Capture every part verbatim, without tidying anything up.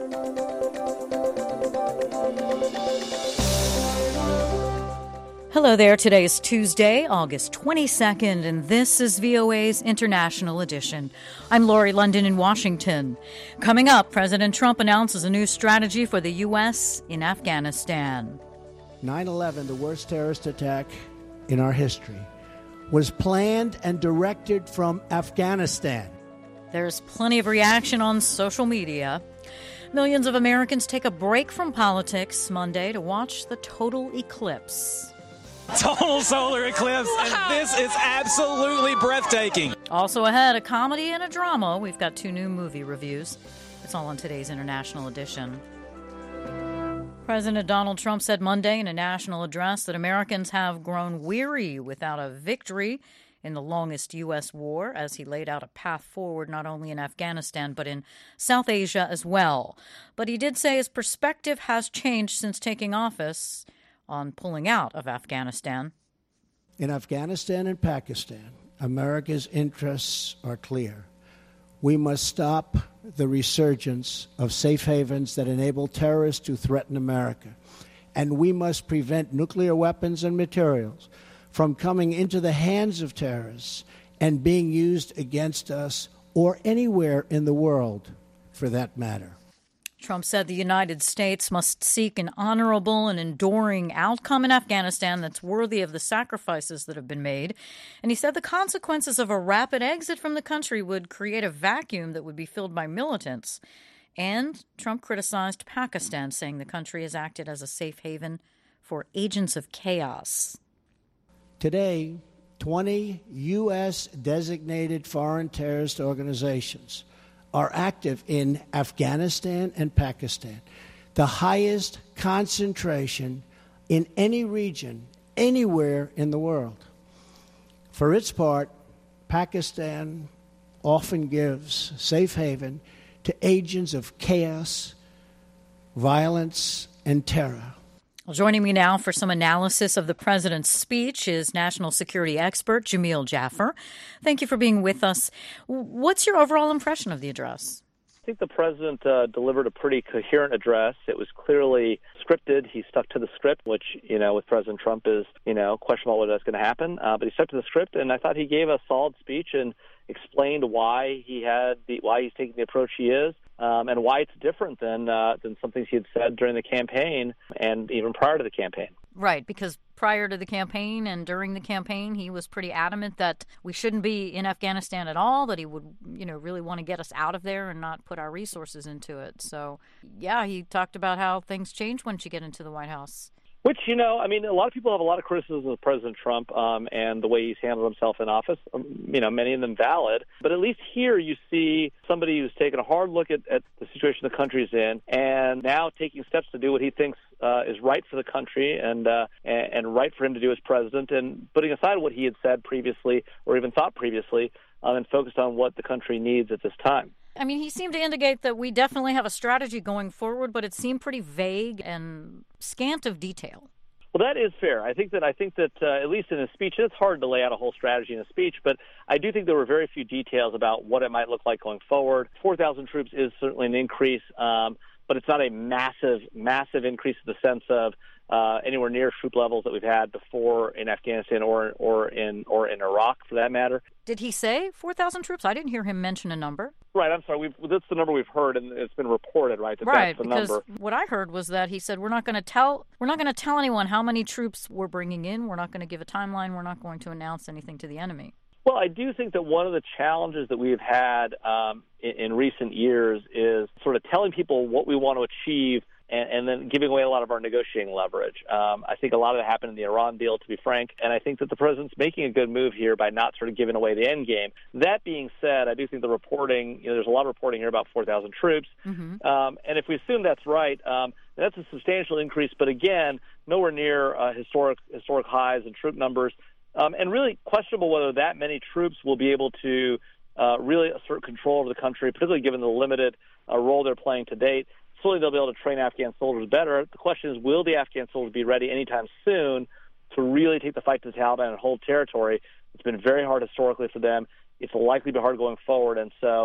Hello there. Today is Tuesday, August twenty-second, and this is V O A's International Edition. I'm Lori London in Washington. Coming up, President Trump announces a new strategy for the U S in Afghanistan. nine eleven, the worst terrorist attack in our history, was planned and directed from Afghanistan. There's plenty of reaction on social media. Millions of Americans take a break from politics Monday to watch the total eclipse. Total solar eclipse, wow. And this is absolutely breathtaking. Also ahead, a comedy and a drama. We've got two new movie reviews. It's all on today's International Edition. President Donald Trump said Monday in a national address that Americans have grown weary without a victory in the longest U S war, as he laid out a path forward not only in Afghanistan but in South Asia as well. But he did say his perspective has changed since taking office on pulling out of Afghanistan. In Afghanistan and Pakistan, America's interests are clear. We must stop the resurgence of safe havens that enable terrorists to threaten America. And we must prevent nuclear weapons and materials from coming into the hands of terrorists and being used against us or anywhere in the world, for that matter. Trump said the United States must seek an honorable and enduring outcome in Afghanistan that's worthy of the sacrifices that have been made. And he said the consequences of a rapid exit from the country would create a vacuum that would be filled by militants. And Trump criticized Pakistan, saying the country has acted as a safe haven for agents of chaos. Today, twenty U S designated foreign terrorist organizations are active in Afghanistan and Pakistan, the highest concentration in any region, anywhere in the world. For its part, Pakistan often gives safe haven to agents of chaos, violence, and terror. Well, joining me now for some analysis of the president's speech is national security expert Jamil Jaffer. Thank you for being with us. What's your overall impression of the address? I think the president uh, delivered a pretty coherent address. It was clearly scripted. He stuck to the script, which, you know, with President Trump is, you know, questionable whether that's going to happen. Uh, but he stuck to the script, and I thought he gave a solid speech and explained why he had the, why he's taking the approach he is. Um, and why it's different than uh, than some things he had said during the campaign and even prior to the campaign. Right, because prior to the campaign and during the campaign, he was pretty adamant that we shouldn't be in Afghanistan at all, that he would, you know, really want to get us out of there and not put our resources into it. So, yeah, he talked about how things change once you get into the White House. Which, you know, I mean, a lot of people have a lot of criticism of President Trump um, and the way he's handled himself in office, um, you know, many of them valid. But at least here you see somebody who's taken a hard look at, at the situation the country's in and now taking steps to do what he thinks uh, is right for the country and, uh, and and right for him to do as president, and putting aside what he had said previously or even thought previously uh, and focused on what the country needs at this time. I mean, he seemed to indicate that we definitely have a strategy going forward, but it seemed pretty vague and scant of detail. Well, that is fair. I think that I think that uh, at least in his speech, it's hard to lay out a whole strategy in a speech, but I do think there were very few details about what it might look like going forward. four thousand troops is certainly an increase, um, but it's not a massive, massive increase in the sense of uh, anywhere near troop levels that we've had before in Afghanistan or or in or in Iraq, for that matter. Did he say four thousand troops? I didn't hear him mention a number. Right, I'm sorry. We've, that's the number we've heard, and it's been reported, right? That right, that's the because number. What I heard was that he said we're not going to tell we're not going to tell anyone how many troops we're bringing in. We're not going to give a timeline. We're not going to announce anything to the enemy. Well, I do think that one of the challenges that we've had um, in, in recent years is sort of telling people what we want to achieve and, and then giving away a lot of our negotiating leverage. Um, I think a lot of that happened in the Iran deal, to be frank, and I think that the president's making a good move here by not sort of giving away the end game. That being said, I do think the reporting, you know, there's a lot of reporting here about four thousand troops, mm-hmm. um, and if we assume that's right, um, that's a substantial increase, but again, nowhere near uh, historic historic highs in troop numbers. Um, and really questionable whether that many troops will be able to uh, really assert control over the country, particularly given the limited uh, role they're playing to date. Certainly they'll be able to train Afghan soldiers better. The question is, will the Afghan soldiers be ready anytime soon to really take the fight to the Taliban and hold territory? It's been very hard historically for them. It's likely to be hard going forward. And so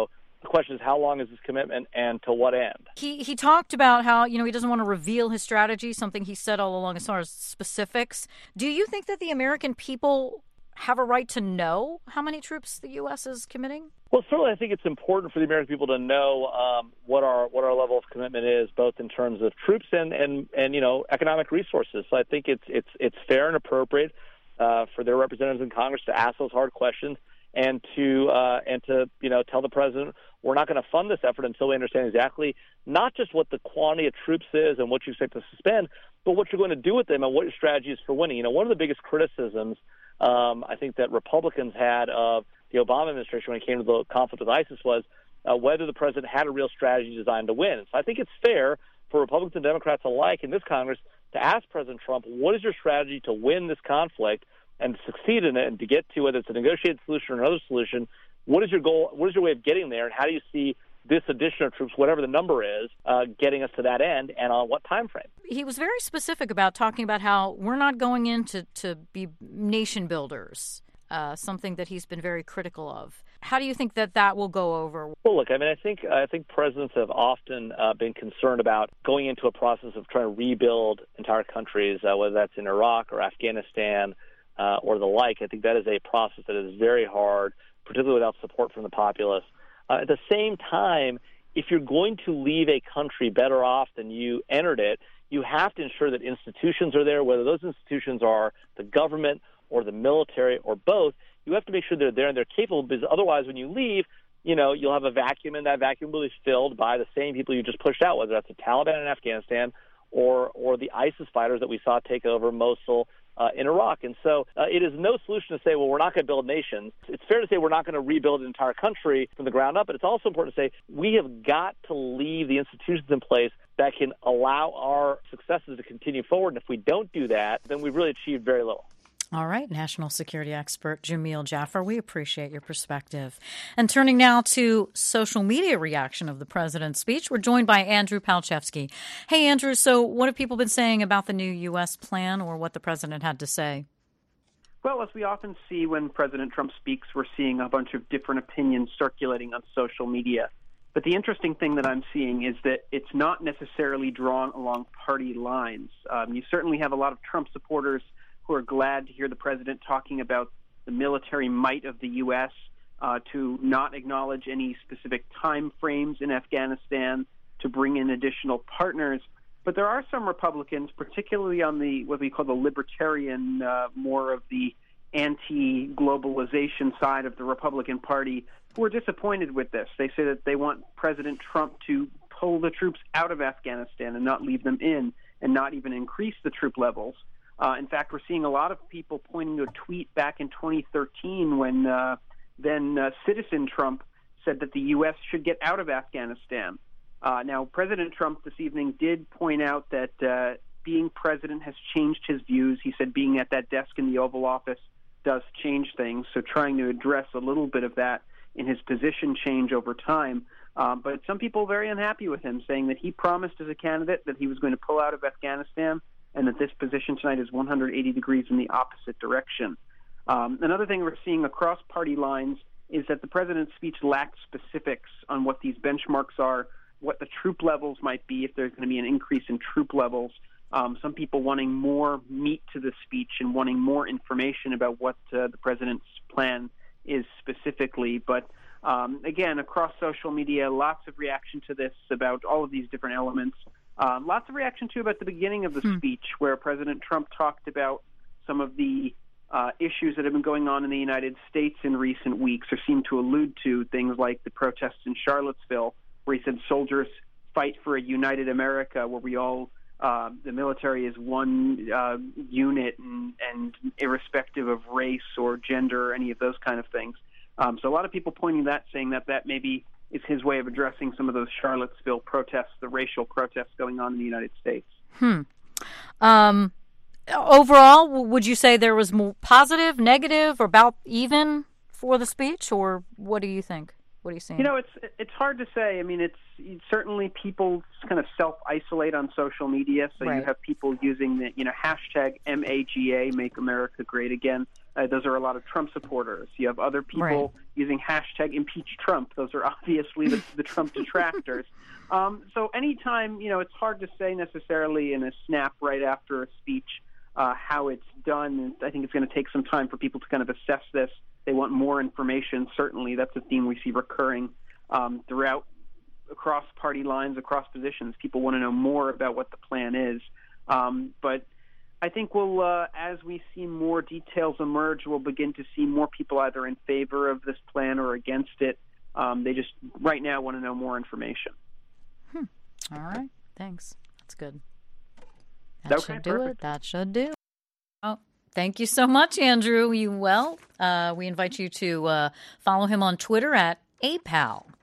The question is, how long is this commitment and to what end? He he talked about how, you know, he doesn't want to reveal his strategy, something he said all along as far as specifics. Do you think that the American people have a right to know how many troops the U S is committing? Well, certainly I think it's important for the American people to know um, what our what our level of commitment is, both in terms of troops and, and, and you know, economic resources. So I think it's it's it's fair and appropriate uh, for their representatives in Congress to ask those hard questions and to uh, and to you know tell the president we're not going to fund this effort until we understand exactly not just what the quantity of troops is and what you expect to suspend, but what you're going to do with them and what your strategy is for winning. You know, one of the biggest criticisms um, I think that Republicans had of the Obama administration when it came to the conflict with ISIS was uh, whether the president had a real strategy designed to win. So I think it's fair for Republicans and Democrats alike in this Congress to ask President Trump, what is your strategy to win this conflict and succeed in it and to get to whether it's a negotiated solution or another solution? What is your goal? What is your way of getting there? And how do you see this addition of troops, whatever the number is, uh, getting us to that end, and on what time frame? He was very specific about talking about how we're not going in to, to be nation builders, uh, something that he's been very critical of. How do you think that that will go over? Well, look, I mean, I think I think presidents have often uh, been concerned about going into a process of trying to rebuild entire countries, uh, whether that's in Iraq or Afghanistan uh, or the like. I think that is a process that is very hard, particularly without support from the populace. Uh, at the same time, if you're going to leave a country better off than you entered it, you have to ensure that institutions are there, whether those institutions are the government or the military or both. You have to make sure they're there and they're capable, because otherwise when you leave, you know, you'll have a vacuum, and that vacuum will be filled by the same people you just pushed out, whether that's the Taliban in Afghanistan or or the ISIS fighters that we saw take over Mosul uh, in Iraq. And so uh, it is no solution to say, well, we're not going to build nations. It's fair to say we're not going to rebuild an entire country from the ground up, but it's also important to say we have got to leave the institutions in place that can allow our successes to continue forward. And if we don't do that, then we've really achieved very little. All right, national security expert Jamil Jaffer, we appreciate your perspective. And turning now to social media reaction of the president's speech, we're joined by Andrew Palchevsky. Hey, Andrew, so what have people been saying about the new U S plan or what the president had to say? Well, as we often see when President Trump speaks, we're seeing a bunch of different opinions circulating on social media. But the interesting thing that I'm seeing is that it's not necessarily drawn along party lines. Um, you certainly have a lot of Trump supporters who are glad to hear the president talking about the military might of the U S, uh, to not acknowledge any specific time frames in Afghanistan, to bring in additional partners. But there are some Republicans, particularly on the what we call the libertarian, uh, more of the anti-globalization side of the Republican Party, who are disappointed with this. They say that they want President Trump to pull the troops out of Afghanistan and not leave them in, and not even increase the troop levels. Uh, in fact, we're seeing a lot of people pointing to a tweet back in twenty thirteen when uh, then uh, citizen Trump said that the U S should get out of Afghanistan. Uh, now, President Trump this evening did point out that uh, being president has changed his views. He said being at that desk in the Oval Office does change things, so trying to address a little bit of that in his position change over time. Um, but some people are very unhappy with him, saying that he promised as a candidate that he was going to pull out of Afghanistan, and that this position tonight is one hundred eighty degrees in the opposite direction. Um, another thing we're seeing across party lines is that the president's speech lacked specifics on what these benchmarks are, what the troop levels might be, if there's going to be an increase in troop levels. Um, some people wanting more meat to the speech and wanting more information about what uh, the president's plan is specifically. But um, again, across social media, lots of reaction to this about all of these different elements. Um, lots of reaction, too, about the beginning of the hmm. speech, where President Trump talked about some of the uh, issues that have been going on in the United States in recent weeks, or seemed to allude to things like the protests in Charlottesville, where he said soldiers fight for a united America, where we all, uh, the military is one uh, unit, and, and irrespective of race or gender or any of those kind of things. Um, so a lot of people pointing to that, saying that that maybe is his way of addressing some of those Charlottesville protests, the racial protests going on in the United States. Hmm. Um, overall, would you say there was more positive, negative, or about even for the speech, or what do you think? What are you saying? You know, it's it's hard to say. I mean, it's, it's certainly people kind of self-isolate on social media. So right. you have people using the, you know, hashtag M A G A, Make America Great Again. Uh, those are a lot of Trump supporters. You have other people right. using hashtag Impeach Trump. Those are obviously the, the Trump detractors. Um, so anytime, you know, it's hard to say necessarily in a snap right after a speech uh, how it's done. I think it's going to take some time for people to kind of assess this. They want more information. Certainly, that's a theme we see recurring um, throughout, across party lines, across positions. People want to know more about what the plan is. Um, but I think we'll, uh, as we see more details emerge, we'll begin to see more people either in favor of this plan or against it. Um, they just right now want to know more information. Hmm. All right. Thanks. That's good. That okay, should do perfect. it. That should do. Oh. Thank you so much, Andrew. You well? Uh, we invite you to uh, follow him on Twitter at A P A L.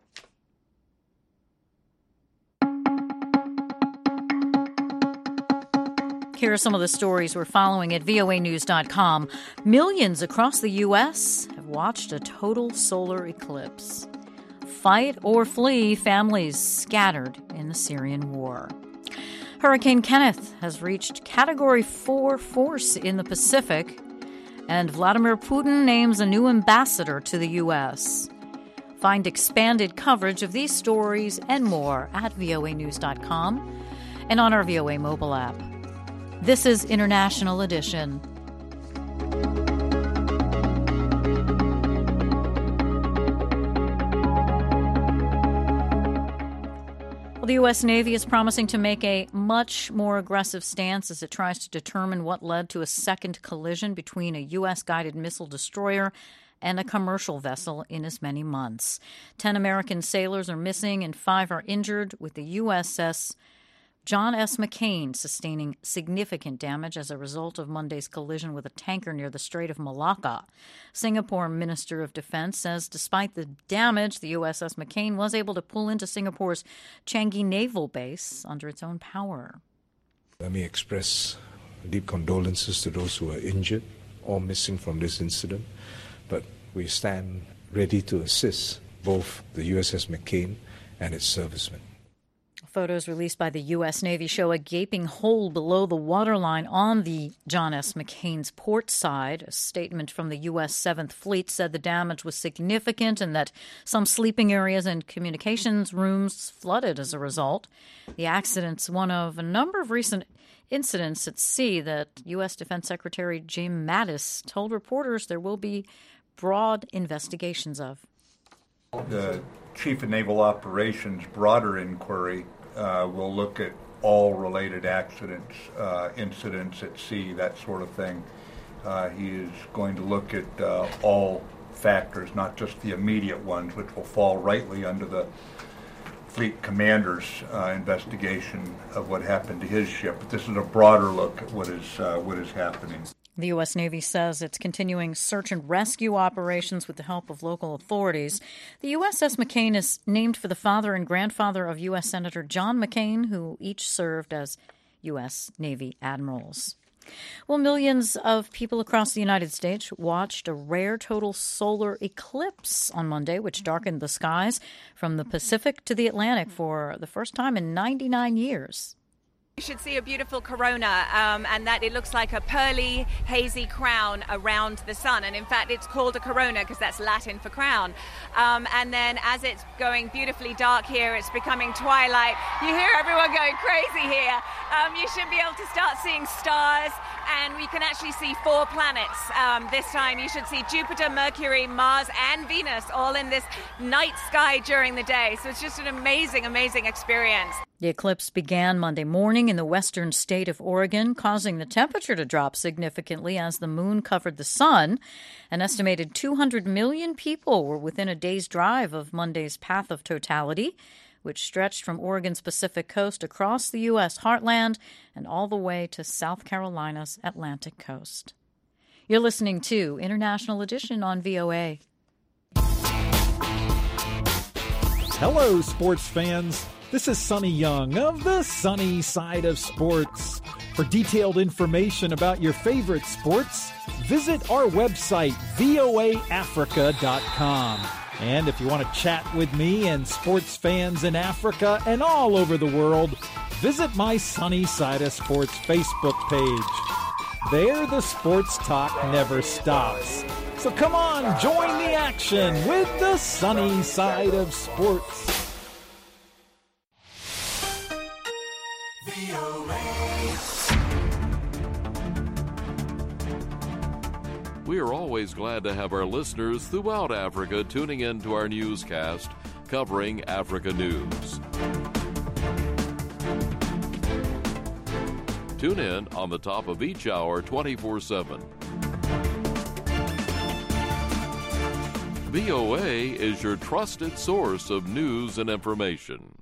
Here are some of the stories we're following at V O A news dot com. Millions across the U S have watched a total solar eclipse. Fight or flee, families scattered in the Syrian war. Hurricane Kenneth has reached Category four force in the Pacific, and Vladimir Putin names a new ambassador to the U S. Find expanded coverage of these stories and more at V O A news dot com and on our V O A mobile app. This is International Edition. Well, the U S. Navy is promising to make a much more aggressive stance as it tries to determine what led to a second collision between a U S-guided missile destroyer and a commercial vessel in as many months. Ten American sailors are missing and five are injured, with the U S S John S. McCain sustaining significant damage as a result of Monday's collision with a tanker near the Strait of Malacca. Singapore Minister of Defense says despite the damage, the U S S McCain was able to pull into Singapore's Changi Naval Base under its own power. Let me express deep condolences to those who are injured or missing from this incident, but we stand ready to assist both the U S S McCain and its servicemen. Photos released by the U S. Navy show a gaping hole below the waterline on the John S. McCain's port side. A statement from the U S. seventh Fleet said the damage was significant and that some sleeping areas and communications rooms flooded as a result. The accident's one of a number of recent incidents at sea that U S. Defense Secretary Jim Mattis told reporters there will be broad investigations of. The Chief of Naval Operations broader inquiry uh, will look at all related accidents, uh, incidents at sea, that sort of thing. Uh, he is going to look at uh, all factors, not just the immediate ones, which will fall rightly under the fleet commander's uh, investigation of what happened to his ship. But this is a broader look at what is uh, what is happening. The U S. Navy says it's continuing search and rescue operations with the help of local authorities. The U S S McCain is named for the father and grandfather of U S. Senator John McCain, who each served as U S. Navy admirals. Well, millions of people across the United States watched a rare total solar eclipse on Monday, which darkened the skies from the Pacific to the Atlantic for the first time in ninety-nine years. You should see a beautiful corona, um, and that it looks like a pearly, hazy crown around the sun. And in fact, it's called a corona because that's Latin for crown. Um, and then as it's going beautifully dark here, it's becoming twilight. You hear everyone going crazy here. Um, you should be able to start seeing stars, and we can actually see four planets um, this time. You should see Jupiter, Mercury, Mars, and Venus all in this night sky during the day. So it's just an amazing, amazing experience. The eclipse began Monday morning in the western state of Oregon, causing the temperature to drop significantly as the moon covered the sun. An estimated two hundred million people were within a day's drive of Monday's path of totality, which stretched from Oregon's Pacific coast across the U S heartland and all the way to South Carolina's Atlantic coast. You're listening to International Edition on V O A. Hello, sports fans. This is Sonny Young of the Sunny Side of Sports. For detailed information about your favorite sports, visit our website, V O A Africa dot com. And if you want to chat with me and sports fans in Africa and all over the world, visit my Sunny Side of Sports Facebook page. There, the sports talk never stops. So come on, join the action with the Sunny Side of Sports. We are always glad to have our listeners throughout Africa tuning in to our newscast covering Africa news. Tune in on the top of each hour twenty-four seven. V O A is your trusted source of news and information.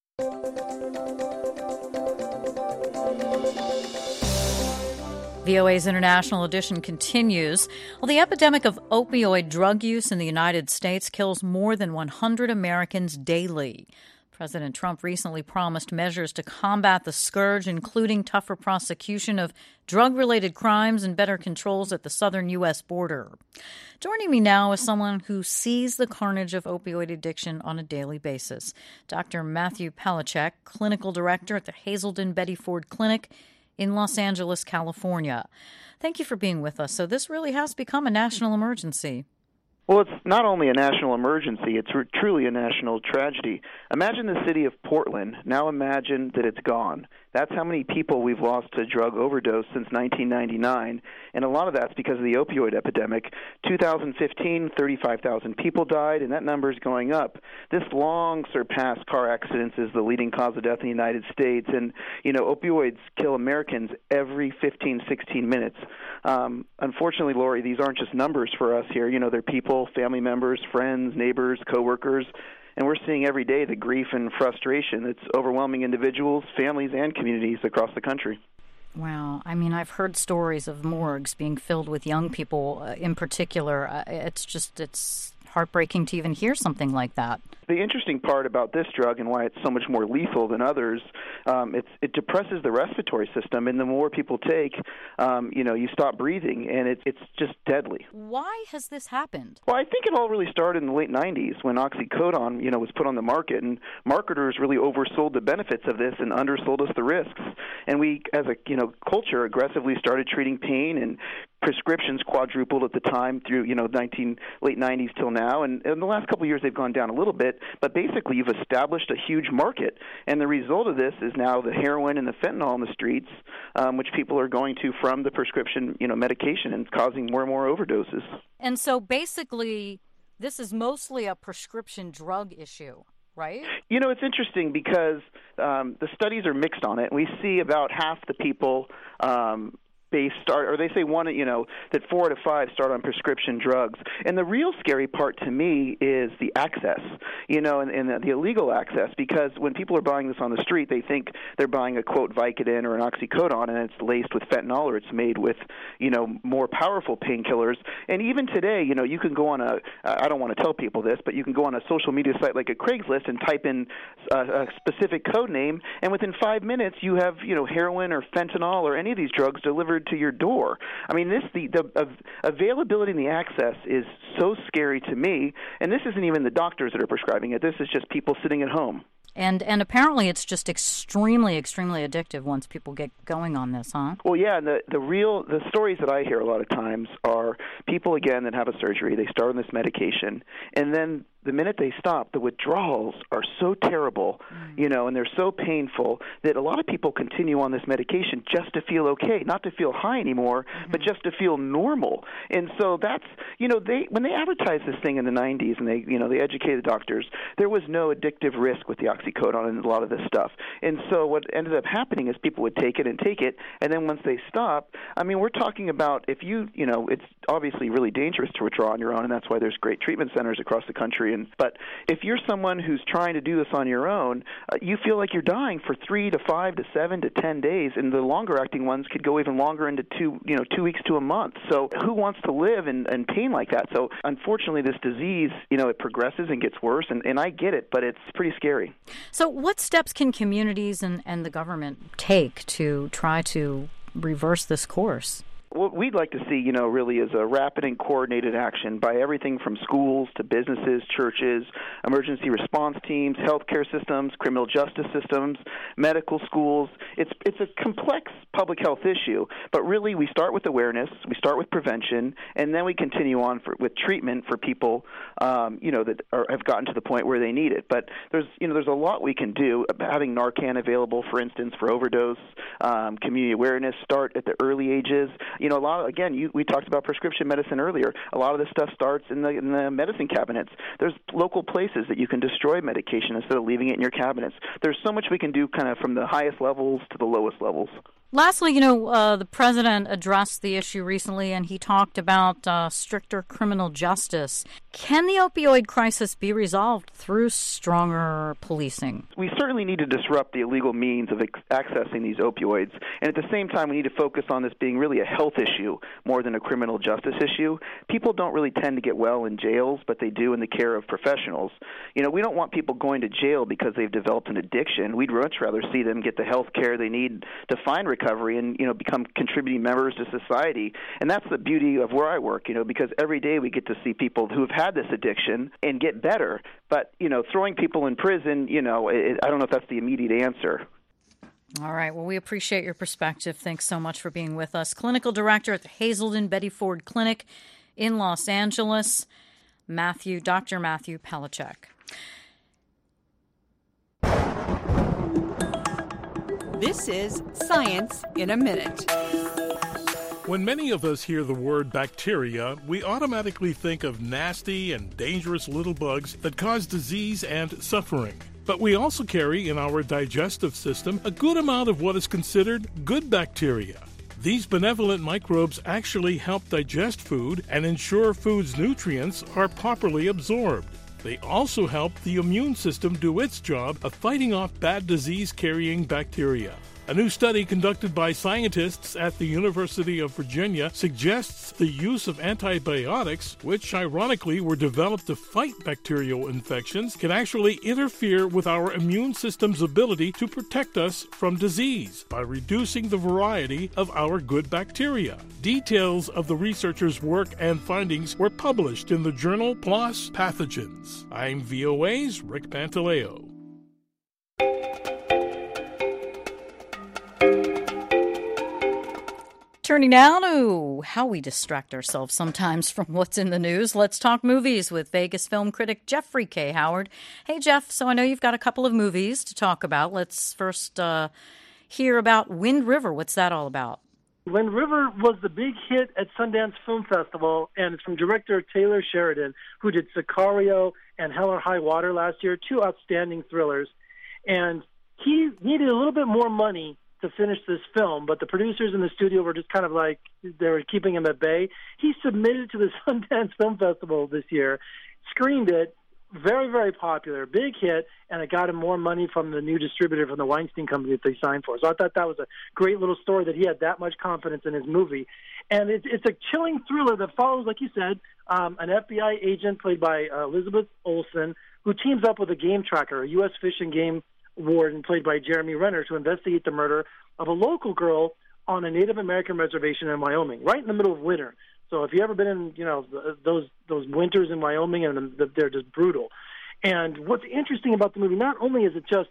V O A's International Edition continues. Well, the epidemic of opioid drug use in the United States kills more than one hundred Americans daily. President Trump recently promised measures to combat the scourge, including tougher prosecution of drug-related crimes and better controls at the southern U S border. Joining me now is someone who sees the carnage of opioid addiction on a daily basis. Doctor Matthew Palachuk, clinical director at the Hazelden Betty Ford Clinic in Los Angeles, California. Thank you for being with us. So this really has become a national emergency. Well, it's not only a national emergency, it's truly a national tragedy. Imagine the city of Portland. Now imagine that it's gone. That's how many people we've lost to drug overdose since nineteen ninety-nine, and a lot of that's because of the opioid epidemic. two thousand fifteen, thirty-five thousand people died, and that number is going up. This long surpassed car accidents is the leading cause of death in the United States, and, you know, opioids kill Americans every fifteen, sixteen minutes. Um, unfortunately, Lori, these aren't just numbers for us here. You know, they're people, family members, friends, neighbors, coworkers. And we're seeing every day the grief and frustration that's overwhelming individuals, families, and communities across the country. Wow. I mean, I've heard stories of morgues being filled with young people uh, in particular. Uh, it's just, it's heartbreaking to even hear something like that. The interesting part about this drug and why it's so much more lethal than others, um, it's, it depresses the respiratory system, and the more people take, um, you know, you stop breathing, and it, it's just deadly. Why has this happened? Well, I think it all really started in the late nineties when oxycodone, you know, was put on the market, and marketers really oversold the benefits of this and undersold us the risks. And we, as a, you know, culture, aggressively started treating pain, and prescriptions quadrupled at the time through, you know, nineteen late nineties till now. And in the last couple of years, they've gone down a little bit. But basically, you've established a huge market, and the result of this is now the heroin and the fentanyl in the streets, um, which people are going to from the prescription, you know, medication, and causing more and more overdoses. And so, basically, this is mostly a prescription drug issue, right? You know, it's interesting because um, the studies are mixed on it. We see about half the people. Um, They start, or they say one, you know, that four out of five start on prescription drugs. And the real scary part to me is the access, you know, and, and the illegal access, because when people are buying this on the street, they think they're buying a, quote, Vicodin or an oxycodone, and it's laced with fentanyl, or it's made with, you know, more powerful painkillers. And even today, you know, you can go on a, I don't want to tell people this, but you can go on a social media site like a Craigslist and type in a, a specific code name, and within five minutes you have, you know, heroin or fentanyl or any of these drugs delivered to your door. I mean, this the, the uh, availability and the access is so scary to me, and this isn't even the doctors that are prescribing it. This is just people sitting at home. And and apparently it's just extremely, extremely addictive once people get going on this, huh? Well, yeah, and the, the real, the stories that I hear a lot of times are people, again, that have a surgery, they start on this medication, and then the minute they stop, the withdrawals are so terrible, mm. you know, and they're so painful that a lot of people continue on this medication just to feel okay, not to feel high anymore, mm-hmm. but just to feel normal. And so that's, you know, they when they advertised this thing in the nineties and they, you know, they educated doctors, there was no addictive risk with the oxycodone and a lot of this stuff. And so what ended up happening is people would take it and take it, and then once they stop, I mean, we're talking about if you, you know, it's obviously really dangerous to withdraw on your own, and that's why there's great treatment centers across the country. And but if you're someone who's trying to do this on your own, uh, you feel like you're dying for three to five to seven to ten days, and the longer-acting ones could go even longer into two, you know, two weeks to a month. So who wants to live in, in pain like that? So unfortunately, this disease, you know, it progresses and gets worse, and, and I get it, but it's pretty scary. So what steps can communities and, and the government take to try to reverse this course? what we'd like to see, you know, really is a rapid and coordinated action by everything from schools to businesses, churches, emergency response teams, healthcare systems, criminal justice systems, medical schools. It's it's a complex public health issue, but really we start with awareness, we start with prevention, and then we continue on for, with treatment for people, um, you know, that are, have gotten to the point where they need it. But there's, you know, there's a lot we can do. Having Narcan available, for instance, for overdose, um, community awareness, start at the early ages. You know, a lot of, again, you, we talked about prescription medicine earlier. A lot of this stuff starts in the, in the medicine cabinets. There's local places that you can destroy medication instead of leaving it in your cabinets. There's so much we can do kind of from the highest levels to the lowest levels. Lastly, you know, uh, the president addressed the issue recently, and he talked about uh, stricter criminal justice. Can the opioid crisis be resolved through stronger policing? We certainly need to disrupt the illegal means of ex- accessing these opioids, and at the same time, we need to focus on this being really a health issue more than a criminal justice issue. People don't really tend to get well in jails, but they do in the care of professionals. You know, we don't want people going to jail because they've developed an addiction. We'd much rather see them get the health care they need to find recovery. recovery and, you know, become contributing members to society. And that's the beauty of where I work, you know, because every day we get to see people who have had this addiction and get better. But, you know, throwing people in prison, you know, it, I don't know if that's the immediate answer. All right. Well, we appreciate your perspective. Thanks so much for being with us. Clinical Director at the Hazelden Betty Ford Clinic in Los Angeles, Matthew, Doctor Matthew Pelechek. This is Science in a Minute. When many of us hear the word bacteria, we automatically think of nasty and dangerous little bugs that cause disease and suffering. But we also carry in our digestive system a good amount of what is considered good bacteria. These benevolent microbes actually help digest food and ensure food's nutrients are properly absorbed. They also help the immune system do its job of fighting off bad disease-carrying bacteria. A new study conducted by scientists at the University of Virginia suggests the use of antibiotics, which ironically were developed to fight bacterial infections, can actually interfere with our immune system's ability to protect us from disease by reducing the variety of our good bacteria. Details of the researchers' work and findings were published in the journal PLOS Pathogens. I'm V O A's Rick Pantaleo. Turning now to how we distract ourselves sometimes from what's in the news. Let's talk movies with Vegas film critic Jeffrey K. Howard. Hey, Jeff, so I know you've got a couple of movies to talk about. Let's first uh, hear about Wind River. What's that all about? Wind River was the big hit at Sundance Film Festival, and it's from director Taylor Sheridan, who did Sicario and Hell or High Water last year, two outstanding thrillers. And he needed a little bit more money to finish this film, but the producers in the studio were just kind of like, they were keeping him at bay. He submitted to the Sundance Film Festival this year, screened it, very, very popular, big hit, and it got him more money from the new distributor from the Weinstein Company that they signed for. So I thought that was a great little story that he had that much confidence in his movie. And it's, it's a chilling thriller that follows, like you said, um, an F B I agent played by uh, Elizabeth Olsen, who teams up with a game tracker, a U S Fish and Game warden played by Jeremy Renner, to investigate the murder of a local girl on a Native American reservation in Wyoming, right in the middle of winter. So if you've ever been in, you know, those those winters in Wyoming, and they're just brutal. And what's interesting about the movie, not only is it just,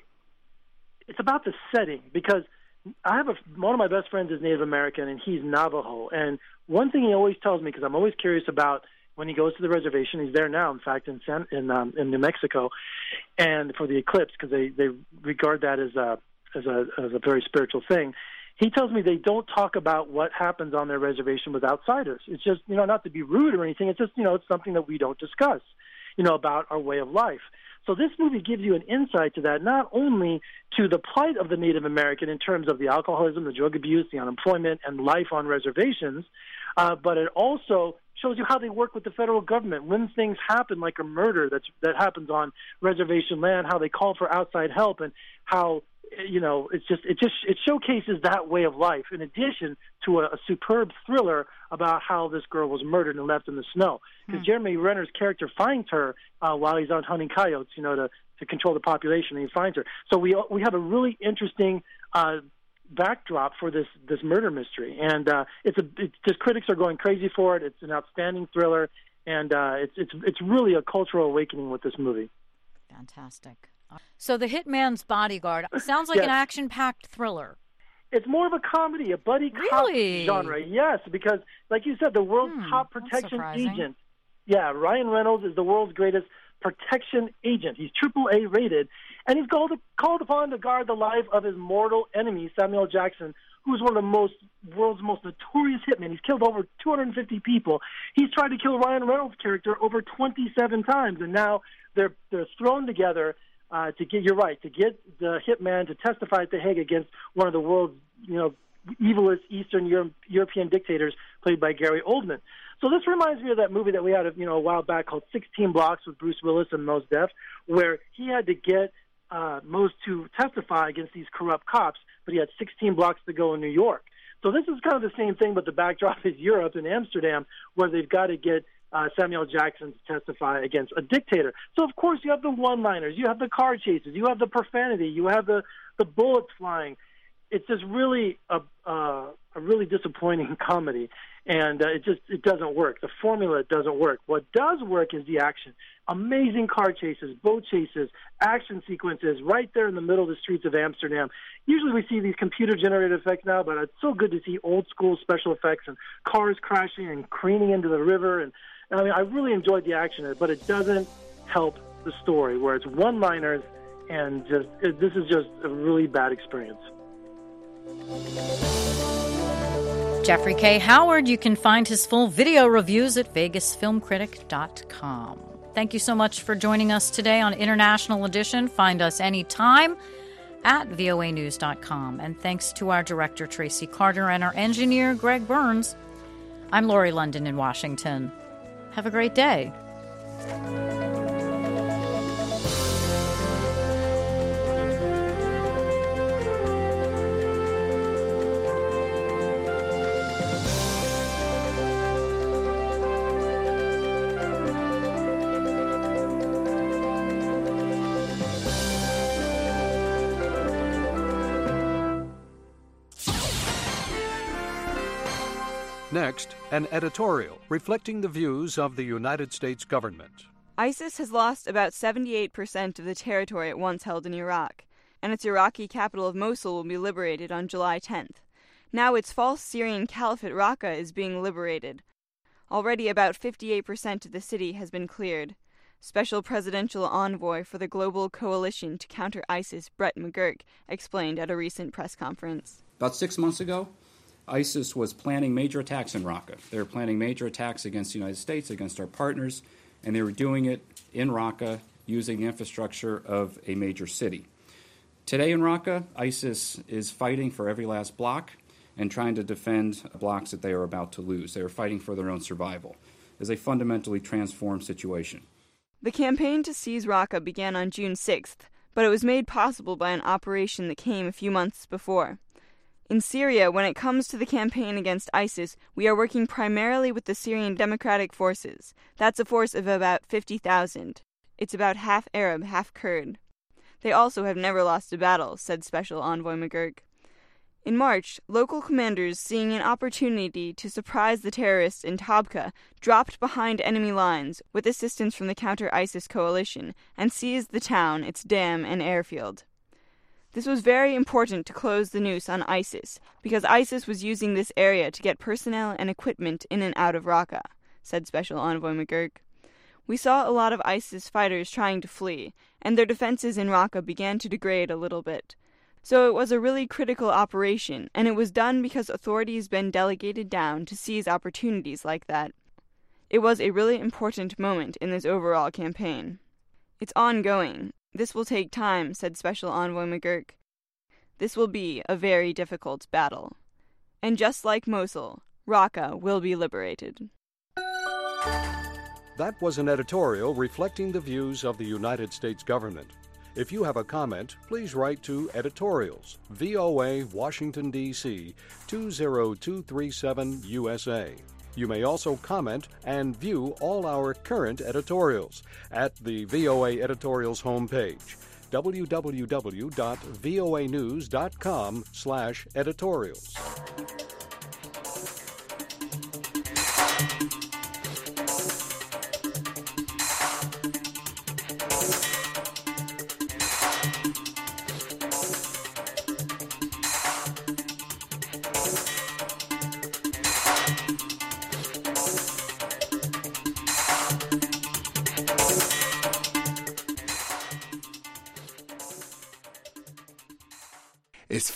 it's about the setting, because I have a, one of my best friends is Native American, and he's Navajo. And one thing he always tells me, because I'm always curious about when he goes to the reservation, he's there now, in fact, in San, in, um, in New Mexico, and for the eclipse, because they, they regard that as a, as a as a very spiritual thing. He tells me they don't talk about what happens on their reservation with outsiders. It's just, you know, not to be rude or anything. It's just, you know, it's something that we don't discuss, you know, about our way of life. So this movie gives you an insight to that, not only to the plight of the Native American in terms of the alcoholism, the drug abuse, the unemployment, and life on reservations, uh, but it also shows you how they work with the federal government when things happen, like a murder that's, that happens on reservation land, how they call for outside help, and how, you know, it's just it just it showcases that way of life, in addition to a, a superb thriller about how this girl was murdered and left in the snow. Because mm. Jeremy Renner's character finds her uh, while he's out hunting coyotes, you know, to, to control the population, and he finds her. So we we have a really interesting uh, backdrop for this this murder mystery, and uh, it's a it's just critics are going crazy for it. It's an outstanding thriller, and uh, it's it's it's really a cultural awakening with this movie. Fantastic. So, The Hitman's Bodyguard sounds like Yes. an action-packed thriller. It's more of a comedy, a buddy cop Really? genre. Yes, because like you said, the world's Hmm, top that's protection surprising. agent. Yeah, Ryan Reynolds is the world's greatest protection agent. He's triple A rated, and he's called called upon to guard the life of his mortal enemy, Samuel Jackson, who's one of the most world's most notorious hitmen. He's killed over two hundred fifty people. He's tried to kill Ryan Reynolds' character over twenty-seven times, and now they're they're thrown together uh, to get. You're right, to get the hitman to testify at The Hague against one of the world's you know evilest Eastern Euro- European dictators, played by Gary Oldman. So this reminds me of that movie that we had, you know, a while back called sixteen Blocks with Bruce Willis and Mos Def, where he had to get uh, Mos to testify against these corrupt cops, but he had sixteen blocks to go in New York. So this is kind of the same thing, but the backdrop is Europe and Amsterdam, where they've got to get uh, Samuel Jackson to testify against a dictator. So, of course, you have the one-liners, you have the car chases, you have the profanity, you have the, the bullets flying. It's just really a, uh, a really disappointing comedy, and uh, it just it doesn't work. The formula doesn't work. What does work is the action. Amazing car chases, boat chases, action sequences right there in the middle of the streets of Amsterdam. Usually we see these computer-generated effects now, but it's so good to see old-school special effects and cars crashing and careening into the river. And I mean, I really enjoyed the action, but it doesn't help the story, where it's one-liners, and just it, this is just a really bad experience. Jeffrey K. Howard, you can find his full video reviews at vegas film critic dot com. Thank you so much for joining us today on International Edition. Find us anytime at V O A news dot com. And thanks to our director, Tracy Carter, and our engineer, Greg Burns. I'm Lori London in Washington. Have a great day. Next, an editorial reflecting the views of the United States government. ISIS has lost about seventy-eight percent of the territory it once held in Iraq, and its Iraqi capital of Mosul will be liberated on July tenth. Now its false Syrian caliphate Raqqa is being liberated. Already about fifty-eight percent of the city has been cleared. Special Presidential Envoy for the Global Coalition to Counter ISIS, Brett McGurk, explained at a recent press conference. About six months ago, ISIS was planning major attacks in Raqqa. They were planning major attacks against the United States, against our partners, and they were doing it in Raqqa using the infrastructure of a major city. Today in Raqqa, ISIS is fighting for every last block and trying to defend blocks that they are about to lose. They are fighting for their own survival. It's a fundamentally transformed situation. The campaign to seize Raqqa began on June sixth, but it was made possible by an operation that came a few months before. In Syria, when it comes to the campaign against ISIS, we are working primarily with the Syrian Democratic Forces. That's a force of about fifty thousand. It's about half Arab, half Kurd. They also have never lost a battle, said Special Envoy McGurk. In March, local commanders, seeing an opportunity to surprise the terrorists in Tabqa, dropped behind enemy lines with assistance from the counter-ISIS coalition and seized the town, its dam, and airfield. This was very important to close the noose on ISIS, because ISIS was using this area to get personnel and equipment in and out of Raqqa, said Special Envoy McGurk. We saw a lot of ISIS fighters trying to flee, and their defenses in Raqqa began to degrade a little bit. So it was a really critical operation, and it was done because authorities been delegated down to seize opportunities like that. It was a really important moment in this overall campaign. It's ongoing. This will take time, said Special Envoy McGurk. This will be a very difficult battle. And just like Mosul, Raqqa will be liberated. That was an editorial reflecting the views of the United States government. If you have a comment, please write to Editorials, V O A, Washington, D C two zero two three seven U S A. You may also comment and view all our current editorials at the V O A Editorials homepage. w w w dot voa news dot com slash editorials.